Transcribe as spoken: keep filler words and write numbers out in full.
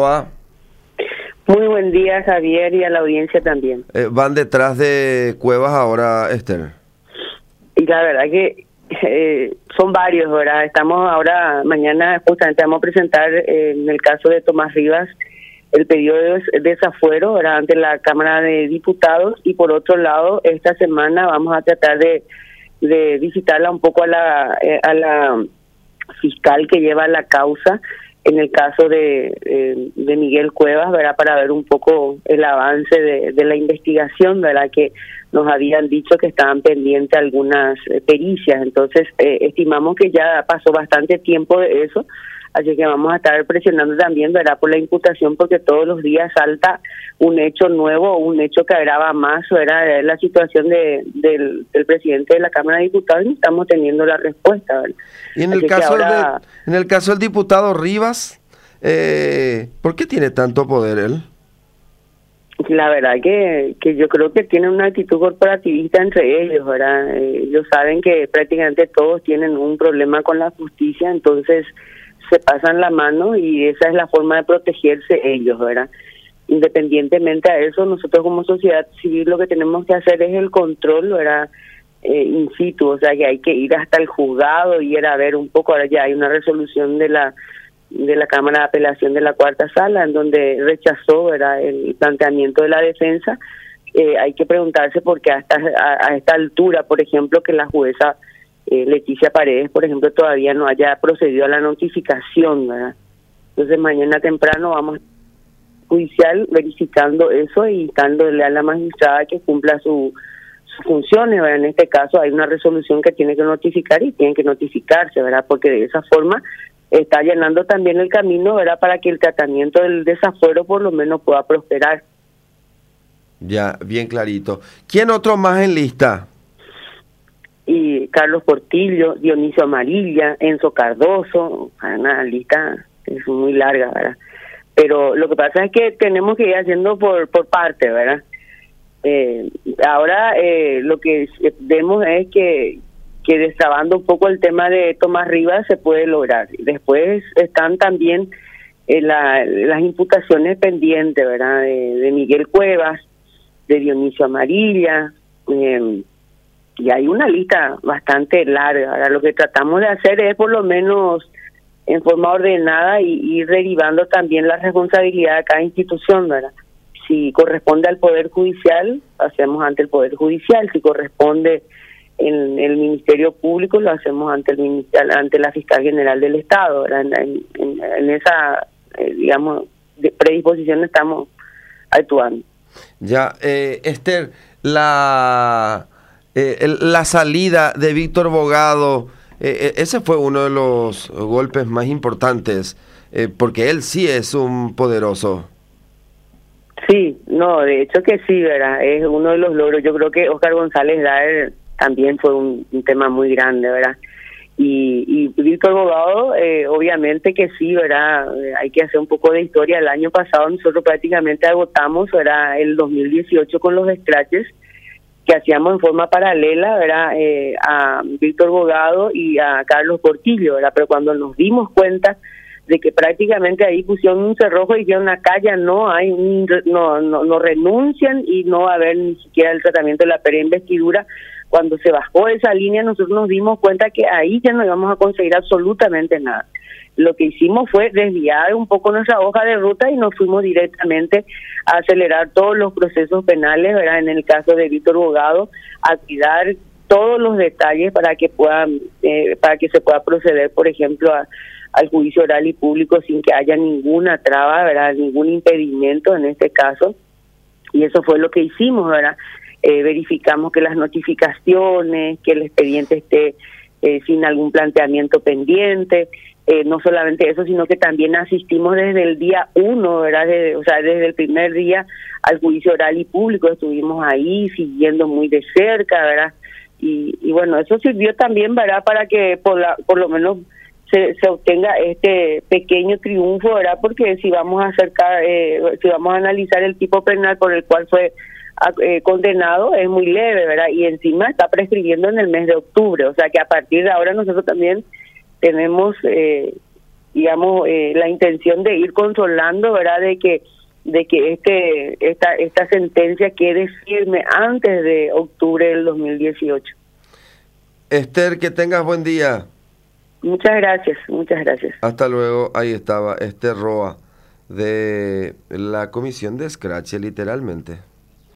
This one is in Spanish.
va? Muy buen día, Javier, y a la audiencia también. Eh, van detrás de Cuevas ahora, Esther. Y la verdad que eh, son varios, ¿verdad? Estamos ahora, mañana justamente vamos a presentar eh, en el caso de Tomás Rivas el pedido de desafuero, ¿verdad?, ante la Cámara de Diputados, y por otro lado, esta semana vamos a tratar de, de visitarla un poco a la, eh, a la fiscal que lleva la causa en el caso de, eh, de Miguel Cuevas, ¿verdad?, para ver un poco el avance de, de la investigación, ¿verdad?, que nos habían dicho que estaban pendientes algunas eh, pericias. Entonces, eh, estimamos que ya pasó bastante tiempo de eso, así que vamos a estar presionando también, ¿verdad?, por la imputación, porque todos los días salta un hecho nuevo, un hecho que agrava más, ¿verdad?, la situación de, del, del presidente de la Cámara de Diputados, y estamos teniendo la respuesta, ¿verdad? Y en el Así caso ahora, de, en el caso del diputado Rivas, eh, ¿por qué tiene tanto poder él? La verdad que, que yo creo que tienen una actitud corporativista entre ellos, ¿verdad? Eh, ellos saben que prácticamente todos tienen un problema con la justicia, entonces se pasan la mano y esa es la forma de protegerse ellos, ¿verdad? Independientemente a eso, nosotros como sociedad civil lo que tenemos que hacer es el control, ¿verdad?, eh, in situ, o sea que hay que ir hasta el juzgado y ir a ver un poco. Ahora ya hay una resolución de la de la Cámara de Apelación de la Cuarta Sala en donde rechazó, ¿verdad?, el planteamiento de la defensa. Eh, hay que preguntarse por qué hasta a, a esta altura, por ejemplo, que la jueza eh, Leticia Paredes, por ejemplo, todavía no haya procedido a la notificación, ¿verdad? Entonces mañana temprano vamos judicial verificando eso y dándole a la magistrada que cumpla su sus funciones, ¿verdad? En este caso hay una resolución que tiene que notificar y tienen que notificarse, ¿verdad?, porque de esa forma está llenando también el camino, ¿verdad?, para que el tratamiento del desafuero por lo menos pueda prosperar. Ya, bien clarito. ¿Quién otro más en lista? Y Carlos Portillo, Dionisio Amarilla, Enzo Cardoso, una lista es muy larga, ¿verdad? Pero lo que pasa es que tenemos que ir haciendo por por parte, ¿verdad? Eh, ahora eh, lo que vemos es que que destrabando un poco el tema de Tomás Rivas se puede lograr. Después están también eh, la, las imputaciones pendientes, ¿verdad?, de, de Miguel Cuevas, de Dionisio Amarilla, eh, y hay una lista bastante larga. Ahora lo que tratamos de hacer es por lo menos en forma ordenada y ir derivando también la responsabilidad de cada institución, ¿verdad? Si corresponde al Poder Judicial, hacemos ante el Poder Judicial. Si corresponde en el Ministerio Público, lo hacemos ante el ante la Fiscal General del Estado, ¿verdad? En, en, en esa, eh, digamos, de predisposición estamos actuando. Ya, eh, Esther, la, eh, el, la salida de Víctor Bogado, eh, ese fue uno de los golpes más importantes, eh, porque él sí es un poderoso. Sí, no, de hecho que sí, ¿verdad? Es uno de los logros. Yo creo que Óscar González Daer también fue un, un tema muy grande, ¿verdad? Y, y Víctor Bogado, eh, obviamente que sí, ¿verdad? Eh, hay que hacer un poco de historia. El año pasado nosotros prácticamente agotamos, ¿verdad?, el dos mil dieciocho con los scratches que hacíamos en forma paralela, ¿verdad?, eh, a Víctor Bogado y a Carlos Portillo, ¿verdad? Pero cuando nos dimos cuenta de que prácticamente ahí pusieron un cerrojo y dijeron acá ya no hay, un, no, no, no renuncian y no va a haber ni siquiera el tratamiento de la preinvestidura. Cuando se bajó esa línea, nosotros nos dimos cuenta que ahí ya no íbamos a conseguir absolutamente nada. Lo que hicimos fue desviar un poco nuestra hoja de ruta y nos fuimos directamente a acelerar todos los procesos penales, ¿verdad? En el caso de Víctor Bogado, a cuidar todos los detalles para que puedan, eh, para que se pueda proceder, por ejemplo, a, al juicio oral y público sin que haya ninguna traba, ¿verdad?, ningún impedimento en este caso. Y eso fue lo que hicimos, ¿verdad? Eh, verificamos que las notificaciones, que el expediente esté eh, sin algún planteamiento pendiente. Eh, no solamente eso, sino que también asistimos desde el día uno, ¿verdad? Desde, o sea, desde el primer día al juicio oral y público, estuvimos ahí siguiendo muy de cerca, ¿verdad? Y, y bueno, eso sirvió también, ¿verdad?, para que por, la, por lo menos se, se obtenga este pequeño triunfo, ¿verdad? Porque si vamos a acercar, eh, si vamos a analizar el tipo penal por el cual fue eh, condenado, es muy leve, ¿verdad? Y encima está prescribiendo en el mes de octubre, o sea que a partir de ahora nosotros también tenemos eh, digamos, eh, la intención de ir consolando, ¿verdad?, de que de que este esta esta sentencia quede firme antes de octubre del dos mil dieciocho. Esther, que tengas buen día. Muchas gracias, muchas gracias. Hasta luego. Ahí estaba Esther Roa, de la comisión de Scratch, literalmente.